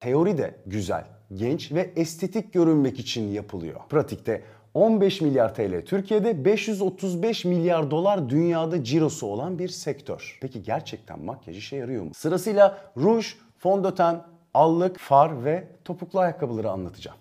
Teoride güzel, genç ve estetik görünmek için yapılıyor. Pratikte 15 milyar TL Türkiye'de, 535 milyar dolar dünyada cirosu olan bir sektör. Peki gerçekten makyaj işe yarıyor mu? Sırasıyla ruj, fondöten, allık, far ve topuklu ayakkabıları anlatacağım.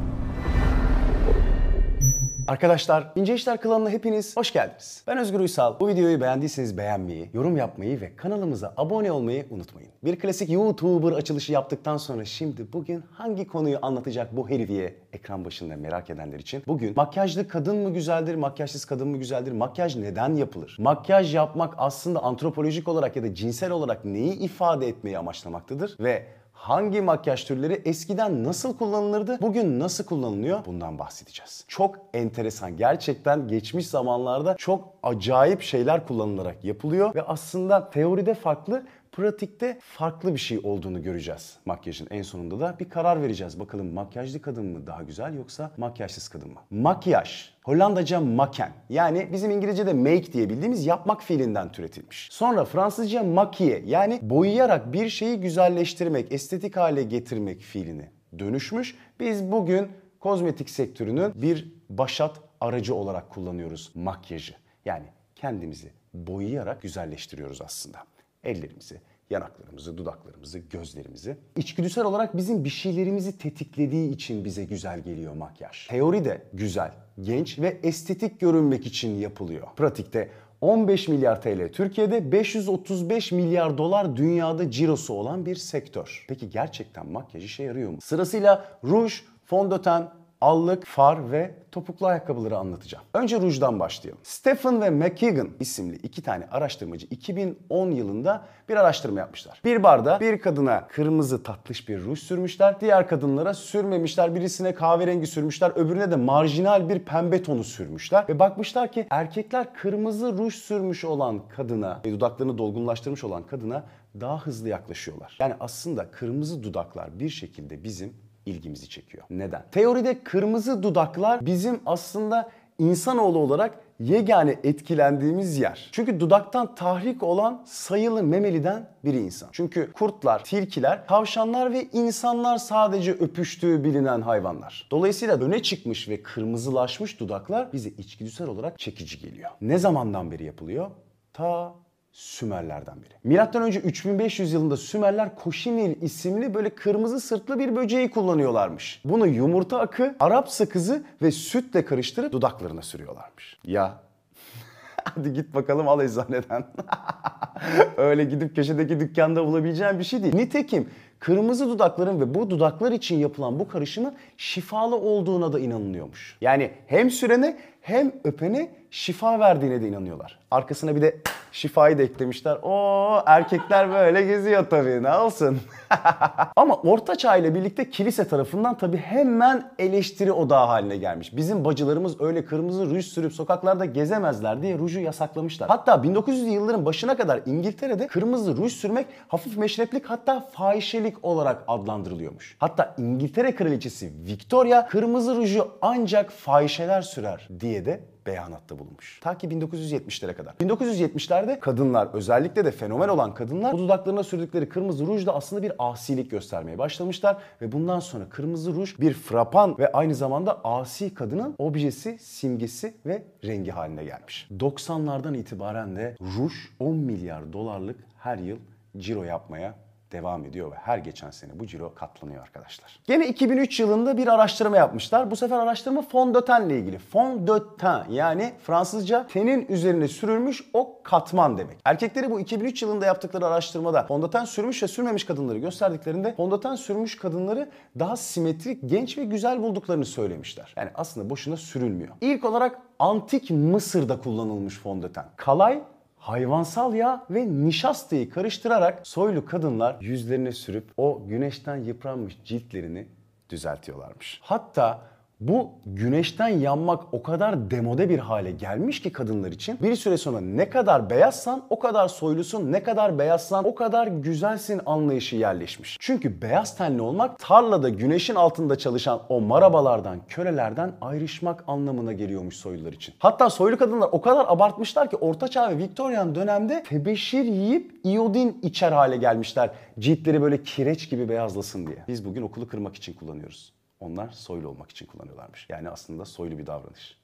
Arkadaşlar, İnce İşler kanalına hepiniz hoş geldiniz. Ben Özgür Uysal. Bu videoyu beğendiyseniz beğenmeyi, yorum yapmayı ve kanalımıza abone olmayı unutmayın. Bir klasik YouTuber açılışı yaptıktan sonra şimdi bugün hangi konuyu anlatacak bu herif diye ekran başında merak edenler için bugün makyajlı kadın mı güzeldir, makyajsız kadın mı güzeldir, makyaj neden yapılır? Makyaj yapmak aslında antropolojik olarak ya da cinsel olarak neyi ifade etmeyi amaçlamaktadır ve hangi makyaj türleri eskiden nasıl kullanılırdı, bugün nasıl kullanılıyor? Bundan bahsedeceğiz. Çok enteresan, gerçekten geçmiş zamanlarda çok acayip şeyler kullanılarak yapılıyor ve aslında teoride farklı, pratikte farklı bir şey olduğunu göreceğiz. Makyajın en sonunda da bir karar vereceğiz. Bakalım makyajlı kadın mı daha güzel yoksa makyajsız kadın mı? Makyaj, Hollandaca maken, yani bizim İngilizce'de make diye bildiğimiz yapmak fiilinden türetilmiş. Sonra Fransızca maquiller, yani boyayarak bir şeyi güzelleştirmek, estetik hale getirmek fiiline dönüşmüş. Biz bugün kozmetik sektörünün bir başat aracı olarak kullanıyoruz makyajı. Yani kendimizi boyayarak güzelleştiriyoruz aslında. Ellerimizi, yanaklarımızı, dudaklarımızı, gözlerimizi. İçgüdüsel olarak bizim bir şeylerimizi tetiklediği için bize güzel geliyor makyaj. Teoride güzel, genç ve estetik görünmek için yapılıyor. Pratikte 15 milyar TL Türkiye'de, 535 milyar dolar dünyada cirosu olan bir sektör. Peki gerçekten makyaj işe yarıyor mu? Sırasıyla ruj, fondöten, allık, far ve topuklu ayakkabıları anlatacağım. Önce rujdan başlayalım. Stephen ve McKagan isimli iki tane araştırmacı 2010 yılında bir araştırma yapmışlar. Bir barda bir kadına kırmızı tatlış bir ruj sürmüşler, diğer kadınlara sürmemişler. Birisine kahverengi sürmüşler, öbürüne de marjinal bir pembe tonu sürmüşler. Ve bakmışlar ki erkekler kırmızı ruj sürmüş olan kadına ve dudaklarını dolgunlaştırmış olan kadına daha hızlı yaklaşıyorlar. Yani aslında kırmızı dudaklar bir şekilde bizim ilgimizi çekiyor. Neden? Teoride kırmızı dudaklar bizim aslında insanoğlu olarak yegane etkilendiğimiz yer. Çünkü dudaktan tahrik olan sayılı memeliden biri insan. Çünkü kurtlar, tilkiler, tavşanlar ve insanlar sadece öpüştüğü bilinen hayvanlar. Dolayısıyla öne çıkmış ve kırmızılaşmış dudaklar bize içgüdüsel olarak çekici geliyor. Ne zamandan beri yapılıyor? Ta Sümerlerden biri. Milattan önce 3500 yılında Sümerler koşinil isimli böyle kırmızı sırtlı bir böceği kullanıyorlarmış. Bunu yumurta akı, Arap sakızı ve sütle karıştırıp dudaklarına sürüyorlarmış. Ya hadi git bakalım al eczaneden. Öyle gidip köşedeki dükkanda bulabileceğin bir şey değil. Nitekim kırmızı dudakların ve bu dudaklar için yapılan bu karışımın şifalı olduğuna da inanılıyormuş. Yani hem sürene hem öpene şifa verdiğine de inanıyorlar. Arkasına bir de şifayı da eklemişler. Oo, erkekler böyle geziyor tabii, ne olsun. Ama Orta Çağ ile birlikte kilise tarafından tabii hemen eleştiri odağı haline gelmiş. Bizim bacılarımız öyle kırmızı ruj sürüp sokaklarda gezemezler diye ruju yasaklamışlar. Hatta 1900'lü yılların başına kadar İngiltere'de kırmızı ruj sürmek hafif meşreplik, hatta fahişelik olarak adlandırılıyormuş. Hatta İngiltere kraliçesi Victoria kırmızı ruju ancak fahişeler sürer diye de beyanatta bulunmuş. Ta ki 1970'lere kadar. 1970'lerde kadınlar, özellikle de fenomen olan kadınlar bu dudaklarına sürdükleri kırmızı rujla aslında bir asilik göstermeye başlamışlar ve bundan sonra kırmızı ruj bir frapan ve aynı zamanda asi kadının objesi, simgesi ve rengi haline gelmiş. 90'lardan itibaren de ruj 10 milyar dolarlık her yıl ciro yapmaya devam ediyor ve her geçen sene bu ciro katlanıyor arkadaşlar. Gene 2003 yılında bir araştırma yapmışlar. Bu sefer araştırma fondötenle ilgili. Fondöten, yani Fransızca tenin üzerine sürülmüş o katman demek. Erkekleri bu 2003 yılında yaptıkları araştırmada fondöten sürmüş ve sürmemiş kadınları gösterdiklerinde fondöten sürmüş kadınları daha simetrik, genç ve güzel bulduklarını söylemişler. Yani aslında boşuna sürülmüyor. İlk olarak Antik Mısır'da kullanılmış fondöten. Kalay, hayvansal yağ ve nişastayı karıştırarak soylu kadınlar yüzlerine sürüp o güneşten yıpranmış ciltlerini düzeltiyorlarmış. Hatta Bu güneşten yanmak o kadar demode bir hale gelmiş ki kadınlar için. Bir süre sonra ne kadar beyazsan o kadar soylusun, ne kadar beyazsan o kadar güzelsin anlayışı yerleşmiş. Çünkü beyaz tenli olmak tarlada güneşin altında çalışan o marabalardan, kölelerden ayrışmak anlamına geliyormuş soylular için. Hatta soylu kadınlar o kadar abartmışlar ki Orta Çağ ve Viktoryan dönemde tebeşir yiyip iyodin içer hale gelmişler. Ciltleri böyle kireç gibi beyazlasın diye. Biz bugün okulu kırmak için kullanıyoruz. Onlar soylu olmak için kullanıyorlarmış. Yani aslında soylu bir davranış.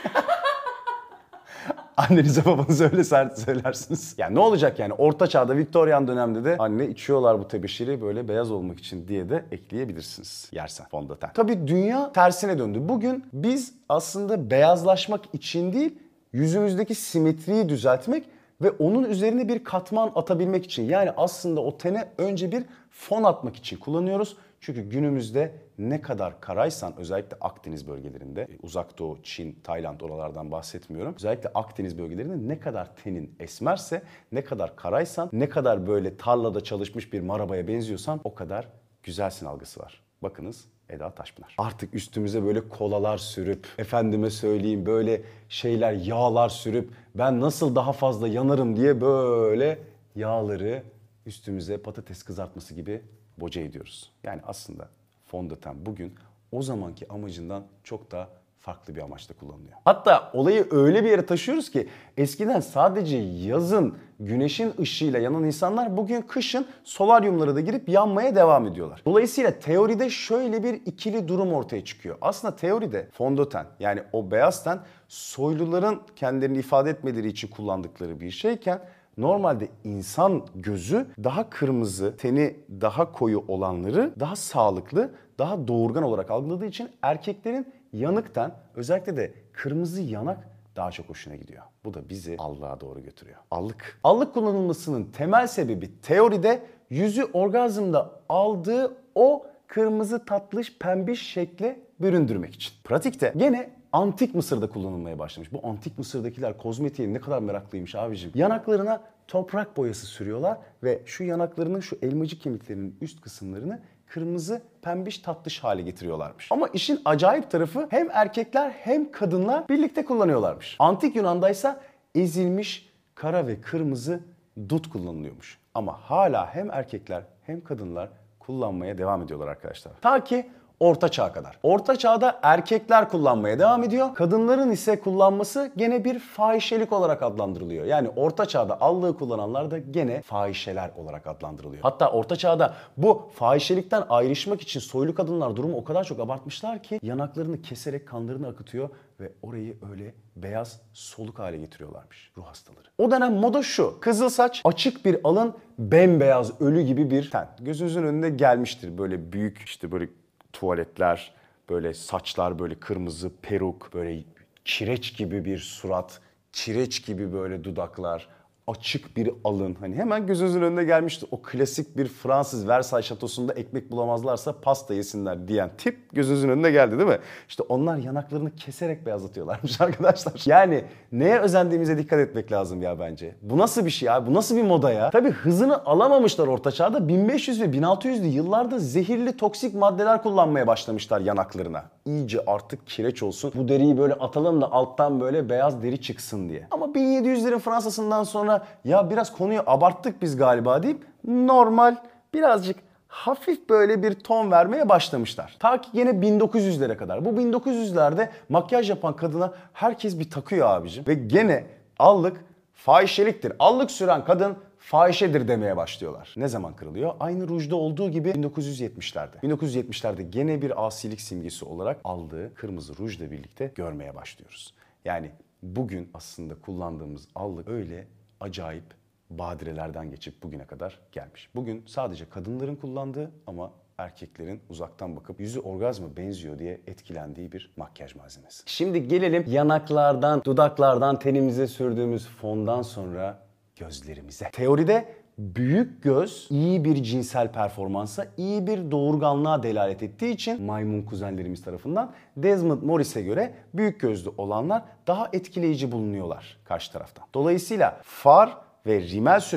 Annenize babanıza öyle sert söylersiniz. Yani ne olacak yani? Orta Çağ'da, Viktoryan dönemde de anne içiyorlar bu tebeşiri böyle beyaz olmak için diye de ekleyebilirsiniz. Yersen fondöten. Tabii dünya tersine döndü. Bugün biz aslında beyazlaşmak için değil, yüzümüzdeki simetriyi düzeltmek ve onun üzerine bir katman atabilmek için. Yani aslında o tene önce bir fon atmak için kullanıyoruz. Çünkü günümüzde ne kadar karaysan, özellikle Akdeniz bölgelerinde, Uzak Doğu, Çin, Tayland oralardan bahsetmiyorum. Özellikle Akdeniz bölgelerinde ne kadar tenin esmerse, ne kadar karaysan, ne kadar böyle tarlada çalışmış bir marabaya benziyorsan o kadar güzelsin algısı var. Bakınız Eda Taşpınar. Artık üstümüze böyle kolalar sürüp, efendime söyleyeyim böyle şeyler, yağlar sürüp ben nasıl daha fazla yanarım diye böyle yağları üstümüze patates kızartması gibi boca ediyoruz. Yani aslında fondöten bugün o zamanki amacından çok daha farklı bir amaçla kullanılıyor. Hatta olayı öyle bir yere taşıyoruz ki eskiden sadece yazın güneşin ışığıyla yanan insanlar bugün kışın solaryumlara da girip yanmaya devam ediyorlar. Dolayısıyla teoride şöyle bir ikili durum ortaya çıkıyor. Aslında teoride fondöten yani o beyaz ten soyluların kendilerini ifade etmeleri için kullandıkları bir şeyken normalde insan gözü daha kırmızı, teni daha koyu olanları daha sağlıklı, daha doğurgan olarak algıladığı için erkeklerin yanık ten, özellikle de kırmızı yanak daha çok hoşuna gidiyor. Bu da bizi allığa doğru götürüyor. Allık. Allık kullanılmasının temel sebebi teoride yüzü orgazmda aldığı o kırmızı tatlış pembiş şekle büründürmek için. Pratikte gene Antik Mısır'da kullanılmaya başlamış. Bu Antik Mısır'dakiler kozmetiğe ne kadar meraklıymış abicim. Yanaklarına toprak boyası sürüyorlar ve şu yanaklarının şu elmacık kemiklerinin üst kısımlarını kırmızı pembiş tatlış hale getiriyorlarmış. Ama işin acayip tarafı hem erkekler hem kadınlar birlikte kullanıyorlarmış. Antik Yunan'daysa ezilmiş kara ve kırmızı dut kullanılıyormuş. Ama hala hem erkekler hem kadınlar kullanmaya devam ediyorlar arkadaşlar. Ta ki Orta Çağ kadar. Orta Çağ'da erkekler kullanmaya devam ediyor. Kadınların ise kullanması gene bir fahişelik olarak adlandırılıyor. Yani Orta Çağ'da allığı kullananlar da gene fahişeler olarak adlandırılıyor. Hatta Orta Çağ'da bu fahişelikten ayrışmak için soylu kadınlar durumu o kadar çok abartmışlar ki yanaklarını keserek kanlarını akıtıyor ve orayı öyle beyaz soluk hale getiriyorlarmış ruh hastaları. O dönem moda şu: kızıl saç, açık bir alın, bembeyaz ölü gibi bir ten. Gözünüzün önünde gelmiştir böyle büyük işte böyle tuvaletler, böyle saçlar böyle kırmızı, peruk, böyle kireç gibi bir surat, kireç gibi böyle dudaklar, açık bir alın. Hani hemen gözünüzün önüne gelmişti. O klasik bir Fransız Versailles şatosunda ekmek bulamazlarsa pasta yesinler diyen tip gözünüzün önüne geldi değil mi? İşte onlar yanaklarını keserek beyazlatıyorlarmış arkadaşlar. Yani neye özendiğimize dikkat etmek lazım ya bence. Bu nasıl bir şey ya? Bu nasıl bir moda ya? Tabii hızını alamamışlar Orta Çağ'da. 1500 ve 1600'lü yıllarda zehirli toksik maddeler kullanmaya başlamışlar yanaklarına. İyice artık kireç olsun. Bu deriyi böyle atalım da alttan böyle beyaz deri çıksın diye. Ama 1700'lerin Fransa'sından sonra ya biraz konuyu abarttık biz galiba deyip normal birazcık hafif böyle bir ton vermeye başlamışlar. Ta ki yine 1900'lere kadar. Bu 1900'lerde makyaj yapan kadına herkes bir takıyor abicim. Ve gene allık fahişeliktir. Allık süren kadın fahişedir demeye başlıyorlar. Ne zaman kırılıyor? Aynı rujda olduğu gibi 1970'lerde. 1970'lerde gene bir asilik simgesi olarak aldığı kırmızı rujla birlikte görmeye başlıyoruz. Yani bugün aslında kullandığımız allık öyle acayip badirelerden geçip bugüne kadar gelmiş. Bugün sadece kadınların kullandığı ama erkeklerin uzaktan bakıp yüzü orgazma benziyor diye etkilendiği bir makyaj malzemesi. Şimdi gelelim yanaklardan, dudaklardan tenimize sürdüğümüz fondan sonra gözlerimize. Teoride büyük göz iyi bir cinsel performansa, iyi bir doğurganlığa delalet ettiği için maymun kuzenlerimiz tarafından Desmond Morris'e göre büyük gözlü olanlar daha etkileyici bulunuyorlar karşı taraftan. Dolayısıyla far ve rimel sürmek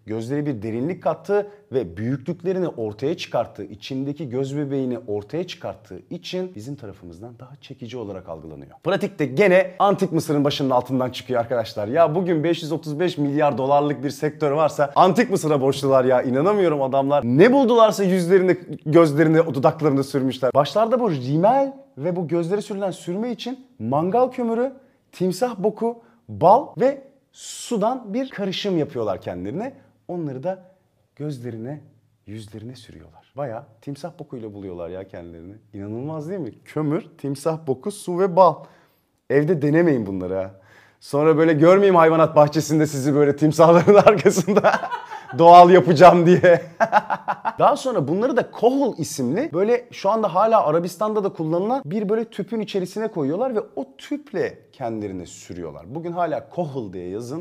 gözlere bir derinlik kattı ve büyüklüklerini ortaya çıkarttığı, içindeki göz bebeğini ortaya çıkarttığı için bizim tarafımızdan daha çekici olarak algılanıyor. Pratikte gene Antik Mısır'ın başının altından çıkıyor arkadaşlar. Ya bugün 535 milyar dolarlık bir sektör varsa Antik Mısır'a borçlular ya. İnanamıyorum adamlar. Ne buldularsa yüzlerine, gözlerine, dudaklarını sürmüşler. Başlarda bu rimel ve bu gözlere sürülen sürme için mangal kömürü, timsah boku, bal ve sudan bir karışım yapıyorlar kendilerine. Onları da gözlerine, yüzlerine sürüyorlar. Bayağı timsah bokuyla buluyorlar ya kendilerini. İnanılmaz değil mi? Kömür, timsah boku, su ve bal. Evde denemeyin bunları ha. Sonra böyle görmeyeyim hayvanat bahçesinde sizi böyle timsahların arkasında doğal yapacağım diye. Daha sonra bunları da kohol isimli böyle şu anda hala Arabistan'da da kullanılan bir böyle tüpün içerisine koyuyorlar ve o tüple kendilerine sürüyorlar. Bugün hala kohol diye yazın.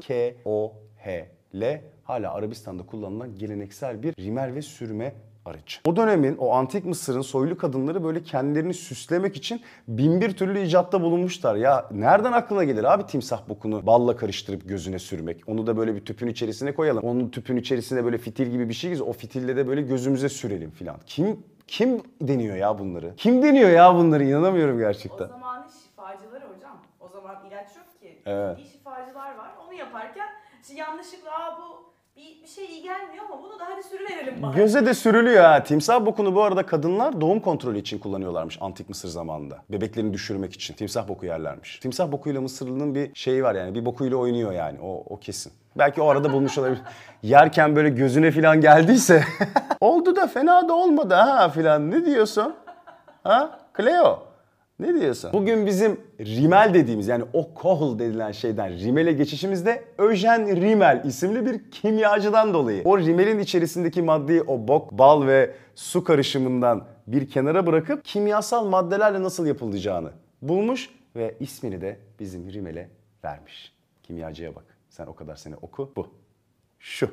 K-O-H-L hala Arabistan'da kullanılan geleneksel bir rimel ve sürme aracı. O dönemin, o antik Mısır'ın soylu kadınları böyle kendilerini süslemek için bin bir türlü icatta bulunmuşlar. Ya nereden aklına gelir abi timsah bokunu balla karıştırıp gözüne sürmek? Onu da böyle bir tüpün içerisine koyalım. Onun tüpün içerisine böyle fitil gibi bir şey giyiyor. O fitille de böyle gözümüze sürelim filan. Kim deniyor ya bunları? Kim deniyor ya bunları? İnanamıyorum gerçekten. O zamanın şifacıları hocam. O zaman ilaç yok ki. Evet. İyi şifacılar var. Onu yaparken işte yanlışlıkla bu bir şey iyi gelmiyor ama bunu da hadi sürüverelim bari. Göze de sürülüyor ha. Timsah bokunu bu arada kadınlar doğum kontrolü için kullanıyorlarmış antik Mısır zamanında. Bebeklerini düşürmek için timsah boku yerlermiş. Timsah bokuyla Mısırlı'nın bir şeyi var yani. Bir bokuyla oynuyor yani. O kesin. Belki o arada bulmuş olabilir. Yerken böyle gözüne falan geldiyse oldu da fena da olmadı ha filan. Ne diyorsun? Ha? Cleo. Ne diyorsun? Bugün bizim rimel dediğimiz yani o kohol denilen şeyden rimele geçişimizde Eugène Rimel isimli bir kimyacıdan dolayı. O rimelin içerisindeki maddeyi o bok, bal ve su karışımından bir kenara bırakıp kimyasal maddelerle nasıl yapılacağını bulmuş ve ismini de bizim rimele vermiş. Kimyacıya bak. Sen o kadar sene oku. Bu. Şu.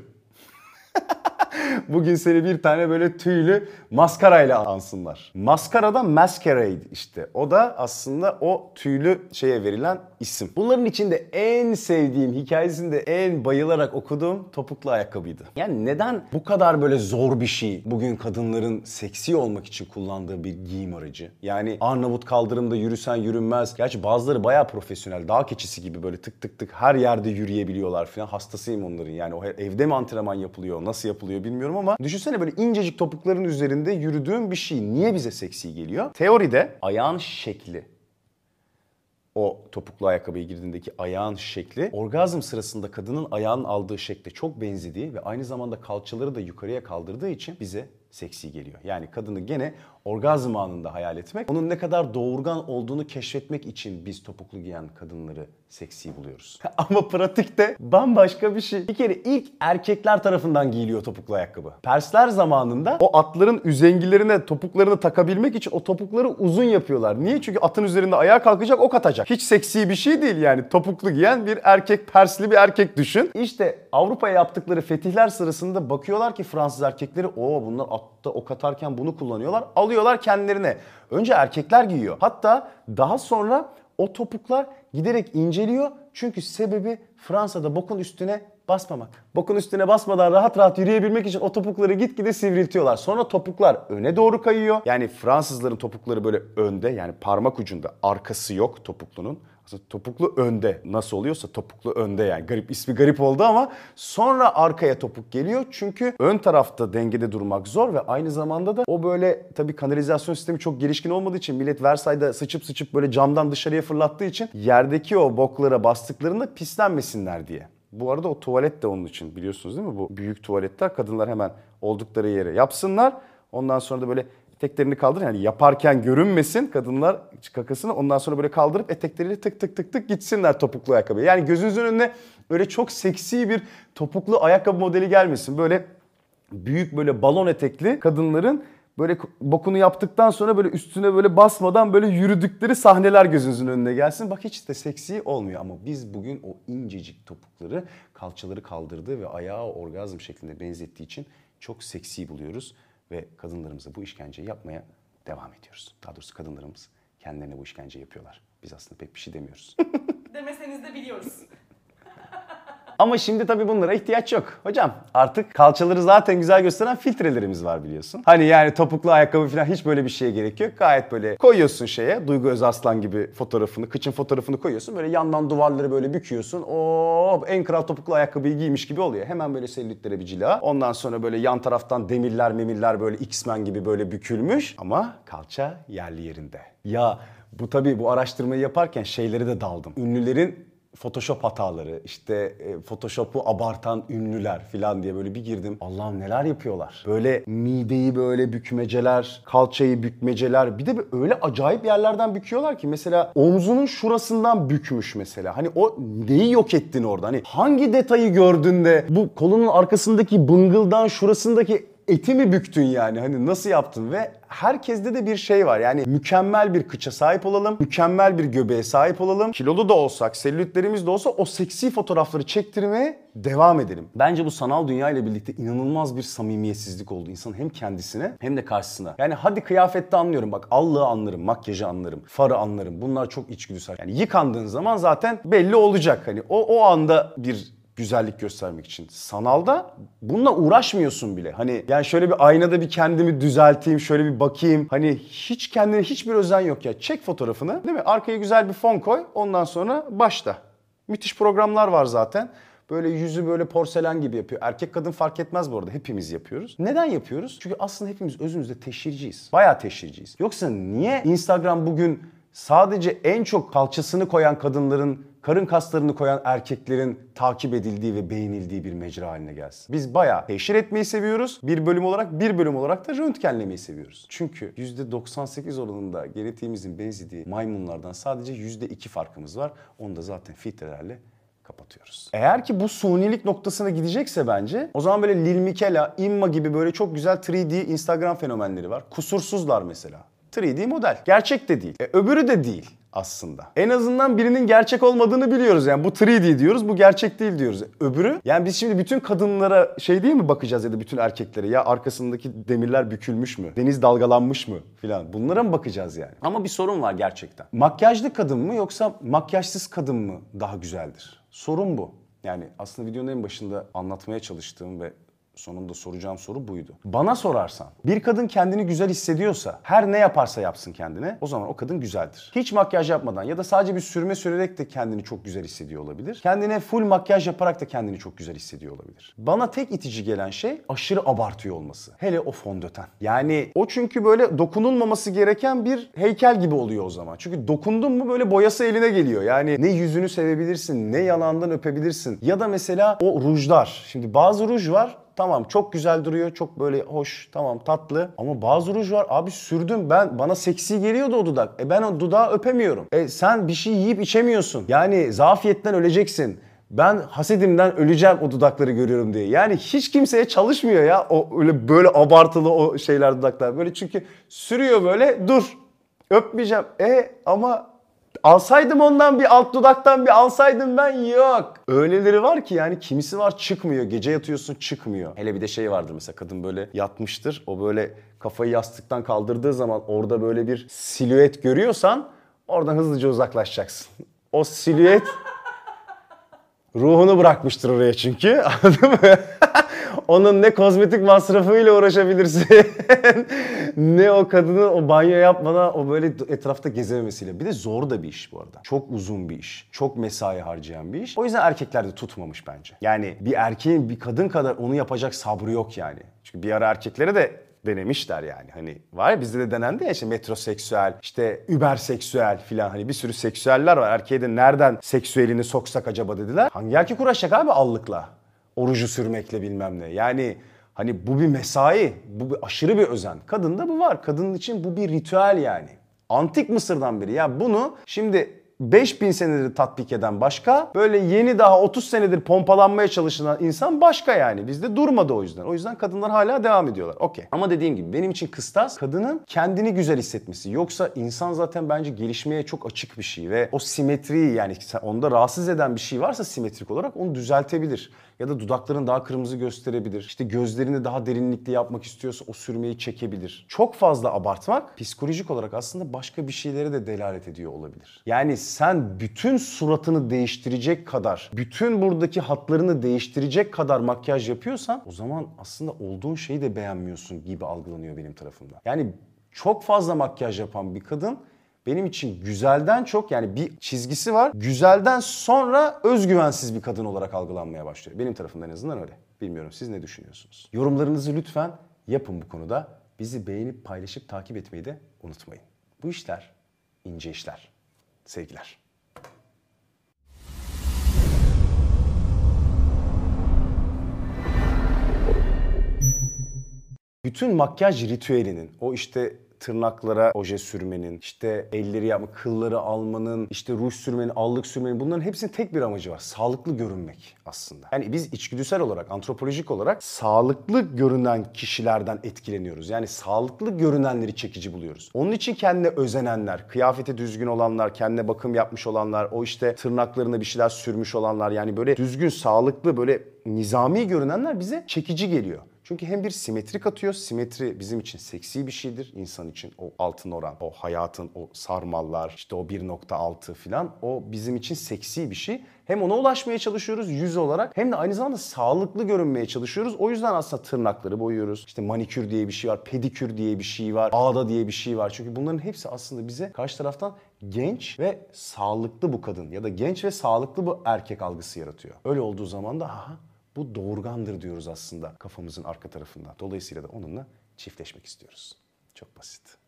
Bugün seni bir tane böyle tüylü maskarayla ansınlar. Maskarada masquerade işte. O da aslında o tüylü şeye verilen isim. Bunların içinde en sevdiğim, hikayesinde en bayılarak okuduğum topuklu ayakkabıydı. Yani neden bu kadar böyle zor bir şey bugün kadınların seksi olmak için kullandığı bir giyim aracı? Yani Arnavut kaldırımda yürüsen yürünmez. Gerçi bazıları bayağı profesyonel. Dağ keçisi gibi böyle tık tık tık her yerde yürüyebiliyorlar falan. Hastasıyım onların yani. O evde mi antrenman yapılıyor, nasıl yapılıyor bilmiyorum ama düşünsene böyle incecik topukların üzerinde yürüdüğün bir şey niye bize seksi geliyor? Teoride ayağın şekli, o topuklu ayakkabıya girdiğindeki ayağın şekli orgazm sırasında kadının ayağının aldığı şekle çok benzediği ve aynı zamanda kalçaları da yukarıya kaldırdığı için bize seksi geliyor. Yani kadını gene orgazm anında hayal etmek, onun ne kadar doğurgan olduğunu keşfetmek için biz topuklu giyen kadınları seksi buluyoruz. Ama pratikte bambaşka bir şey. Bir kere ilk erkekler tarafından giyiliyor topuklu ayakkabı. Persler zamanında o atların üzengilerine topuklarını takabilmek için o topukları uzun yapıyorlar. Niye? Çünkü atın üzerinde ayağa kalkacak, ok atacak. Hiç seksi bir şey değil yani. Topuklu giyen bir erkek, Persli bir erkek düşün. İşte Avrupa'ya yaptıkları fetihler sırasında bakıyorlar ki Fransız erkekleri bunlar atta ok atarken bunu kullanıyorlar. Alıyorlar kendilerine. Önce erkekler giyiyor. Hatta daha sonra o topuklar giderek inceliyor. Çünkü sebebi Fransa'da bokun üstüne basmamak. Bokun üstüne basmadan rahat rahat yürüyebilmek için o topukları gitgide sivriltiyorlar. Sonra topuklar öne doğru kayıyor. Yani Fransızların topukları böyle önde, yani parmak ucunda, arkası yok topuklunun. Aslında topuklu önde. Nasıl oluyorsa topuklu önde yani. Garip, ismi garip oldu ama sonra arkaya topuk geliyor. Çünkü ön tarafta dengede durmak zor ve aynı zamanda da o böyle tabii kanalizasyon sistemi çok gelişkin olmadığı için millet Versailles'da sıçıp böyle camdan dışarıya fırlattığı için yerdeki o boklara bastıklarında pislenmesinler diye. Bu arada o tuvalet de onun için, biliyorsunuz değil mi? Bu büyük tuvaletler kadınlar hemen oldukları yere yapsınlar. Ondan sonra da böyle eteklerini kaldırın. Yani yaparken görünmesin kadınlar kakasını. Ondan sonra böyle kaldırıp etekleriyle tık tık tık tık gitsinler topuklu ayakkabıya. Yani gözünüzün önüne öyle çok seksi bir topuklu ayakkabı modeli gelmesin. Böyle büyük böyle balon etekli kadınların böyle bokunu yaptıktan sonra böyle üstüne böyle basmadan böyle yürüdükleri sahneler gözünüzün önüne gelsin. Bak hiç de seksi olmuyor ama biz bugün o incecik topukları, kalçaları kaldırdığı ve ayağı orgazm şeklinde benzettiği için çok seksi buluyoruz. Ve kadınlarımıza bu işkenceyi yapmaya devam ediyoruz. Daha doğrusu kadınlarımız kendilerine bu işkenceyi yapıyorlar. Biz aslında pek bir şey demiyoruz. Demeseniz de biliyoruz. Ama şimdi tabii bunlara ihtiyaç yok. Hocam artık kalçaları zaten güzel gösteren filtrelerimiz var biliyorsun. Hani yani topuklu ayakkabı falan hiç böyle bir şeye gerek yok. Gayet böyle koyuyorsun şeye, Duygu Özarslan gibi fotoğrafını, kıçın fotoğrafını koyuyorsun. Böyle yandan duvarları böyle büküyorsun. Oo, en kral topuklu ayakkabıyı giymiş gibi oluyor. Hemen böyle selülitlere bir cila. Ondan sonra böyle yan taraftan demirler böyle X-Men gibi böyle bükülmüş. Ama kalça yerli yerinde. Ya bu tabii bu araştırmayı yaparken şeyleri de daldım. Ünlülerin Photoshop hataları, işte Photoshop'u abartan ünlüler falan diye böyle bir girdim. Allah'ım neler yapıyorlar. Böyle mideyi böyle bükmeceler, kalçayı bükmeceler. Bir de öyle acayip yerlerden büküyorlar ki mesela omzunun şurasından bükmüş mesela. Hani o neyi yok ettin orada? Hani hangi detayı gördün de bu kolunun arkasındaki bıngıldan şurasındaki eti mi büktün yani? Hani nasıl yaptın? Ve herkeste de bir şey var. Yani mükemmel bir kıça sahip olalım. Mükemmel bir göbeğe sahip olalım. Kilolu da olsak, selülitlerimiz de olsa o seksi fotoğrafları çektirmeye devam edelim. Bence bu sanal dünya ile birlikte inanılmaz bir samimiyetsizlik oldu. İnsanın hem kendisine hem de karşısına. Yani hadi kıyafette anlıyorum. Bak allığı anlarım, makyajı anlarım, farı anlarım. Bunlar çok içgüdüsel. Yani yıkandığın zaman zaten belli olacak. Hani o anda bir güzellik göstermek için. Sanalda bununla uğraşmıyorsun bile. Hani yani şöyle bir aynada bir kendimi düzelteyim, şöyle bir bakayım. Hani hiç kendine hiçbir özen yok ya. Çek fotoğrafını, değil mi? Arkaya güzel bir fon koy. Ondan sonra başla. Müthiş programlar var zaten. Böyle yüzü böyle porselen gibi yapıyor. Erkek kadın fark etmez bu arada. Hepimiz yapıyoruz. Neden yapıyoruz? Çünkü aslında hepimiz özümüzde teşhirciyiz. Bayağı teşhirciyiz. Yoksa niye Instagram bugün sadece en çok kalçasını koyan kadınların, karın kaslarını koyan erkeklerin takip edildiği ve beğenildiği bir mecra haline gelsin? Biz bayağı teşhir etmeyi seviyoruz. Bir bölüm olarak da röntgenlemeyi seviyoruz. Çünkü %98 oranında genetiğimizin benzediği maymunlardan sadece %2 farkımız var. Onu da zaten filtrelerle kapatıyoruz. Eğer ki bu sunilik noktasına gidecekse bence o zaman böyle Lil Miquela, Imma gibi böyle çok güzel 3D Instagram fenomenleri var. Kusursuzlar mesela. 3D model. Gerçek de değil. Öbürü de değil aslında. En azından birinin gerçek olmadığını biliyoruz. Yani bu 3D diyoruz, bu gerçek değil diyoruz. Öbürü, yani biz şimdi bütün kadınlara şey değil mi bakacağız ya da bütün erkeklere? Ya arkasındaki demirler bükülmüş mü? Deniz dalgalanmış mı? Filan. Bunlara mı bakacağız yani? Ama bir sorun var gerçekten. Makyajlı kadın mı yoksa makyajsız kadın mı daha güzeldir? Sorun bu. Yani aslında videonun en başında anlatmaya çalıştığım ve sonunda soracağım soru buydu. Bana sorarsan bir kadın kendini güzel hissediyorsa her ne yaparsa yapsın kendine o zaman o kadın güzeldir. Hiç makyaj yapmadan ya da sadece bir sürme sürerek de kendini çok güzel hissediyor olabilir. Kendine full makyaj yaparak da kendini çok güzel hissediyor olabilir. Bana tek itici gelen şey aşırı abartıyor olması. Hele o fondöten. Yani o çünkü böyle dokunulmaması gereken bir heykel gibi oluyor o zaman. Çünkü dokundun mu böyle boyası eline geliyor. Yani ne yüzünü sevebilirsin, ne yanağından öpebilirsin. Ya da mesela o rujlar. Şimdi bazı ruj var. Tamam çok güzel duruyor, çok böyle hoş, tamam tatlı. Ama bazı ruj var abi sürdüm bana seksi geliyordu o dudak. Ben o dudağı öpemiyorum. Sen bir şey yiyip içemiyorsun. Yani zafiyetten öleceksin. Ben hasedimden öleceğim o dudakları görüyorum diye. Yani hiç kimseye çalışmıyor ya o öyle böyle abartılı o şeyler dudaklar. Böyle çünkü sürüyor böyle dur öpmeyeceğim. Ama alsaydım ondan bir alt dudaktan bir alsaydım ben yok. Öyleleri var ki yani kimisi var çıkmıyor. Gece yatıyorsun çıkmıyor. Hele bir de şey vardır mesela kadın böyle yatmıştır. O böyle kafayı yastıktan kaldırdığı zaman orada böyle bir silüet görüyorsan oradan hızlıca uzaklaşacaksın. O silüet ruhunu bırakmıştır oraya çünkü. Anladın mı? Onun ne kozmetik masrafıyla uğraşabilirsin ne o kadının o banyo yapmadan o böyle etrafta gezememesiyle. Bir de zor da bir iş bu arada. Çok uzun bir iş. Çok mesai harcayan bir iş. O yüzden erkekler de tutmamış bence. Yani bir erkeğin bir kadın kadar onu yapacak sabrı yok yani. Çünkü bir ara erkeklere de denemişler yani. Hani var ya bizde de denendi ya işte metroseksüel, işte überseksüel filan hani bir sürü seksüeller var. Erkeğe de nereden seksüelini soksak acaba dediler. Hangi erkek uğraşacak abi allıkla? Orucu sürmekle bilmem ne. Yani hani bu bir mesai, bu bir aşırı bir özen. Kadında bu var. Kadının için bu bir ritüel yani. Antik Mısır'dan beri. Ya bunu şimdi 5000 senedir tatbik eden başka, böyle yeni daha 30 senedir pompalanmaya çalışılan insan başka yani. Bizde durmadı o yüzden. O yüzden kadınlar hala devam ediyorlar. Okey. Ama dediğim gibi benim için kıstas kadının kendini güzel hissetmesi. Yoksa insan zaten bence gelişmeye çok açık bir şey ve o simetriyi yani onda rahatsız eden bir şey varsa simetrik olarak onu düzeltebilir. Ya da dudaklarını daha kırmızı gösterebilir. İşte gözlerini daha derinlikli yapmak istiyorsa o sürmeyi çekebilir. Çok fazla abartmak psikolojik olarak aslında başka bir şeylere de delalet ediyor olabilir. Yani sen bütün suratını değiştirecek kadar, bütün buradaki hatlarını değiştirecek kadar makyaj yapıyorsan o zaman aslında olduğun şeyi de beğenmiyorsun gibi algılanıyor benim tarafımdan. Yani çok fazla makyaj yapan bir kadın benim için güzelden çok, yani bir çizgisi var, güzelden sonra özgüvensiz bir kadın olarak algılanmaya başlıyor. Benim tarafımdan en azından öyle. Bilmiyorum, siz ne düşünüyorsunuz? Yorumlarınızı lütfen yapın bu konuda. Bizi beğenip paylaşıp takip etmeyi de unutmayın. Bu işler ince işler. Sevgiler. Bütün makyaj ritüelinin, o işte tırnaklara oje sürmenin, işte elleri yapma, kılları almanın, işte ruj sürmenin, allık sürmenin, bunların hepsinin tek bir amacı var. Sağlıklı görünmek aslında. Yani biz içgüdüsel olarak, antropolojik olarak sağlıklı görünen kişilerden etkileniyoruz. Yani sağlıklı görünenleri çekici buluyoruz. Onun için kendine özenenler, kıyafeti düzgün olanlar, kendine bakım yapmış olanlar, o işte tırnaklarına bir şeyler sürmüş olanlar, yani böyle düzgün, sağlıklı, böyle nizami görünenler bize çekici geliyor. Çünkü hem bir simetri katıyor. Simetri bizim için seksi bir şeydir. İnsan için o altın oran, o hayatın, o sarmallar, işte o 1.6 falan, o bizim için seksi bir şey. Hem ona ulaşmaya çalışıyoruz yüz olarak, hem de aynı zamanda sağlıklı görünmeye çalışıyoruz. O yüzden aslında tırnakları boyuyoruz. İşte manikür diye bir şey var, pedikür diye bir şey var, ağda diye bir şey var. Çünkü bunların hepsi aslında bize karşı taraftan genç ve sağlıklı bu kadın ya da genç ve sağlıklı bu erkek algısı yaratıyor. Öyle olduğu zaman da aha, bu doğurgandır diyoruz aslında kafamızın arka tarafında. Dolayısıyla da onunla çiftleşmek istiyoruz. Çok basit.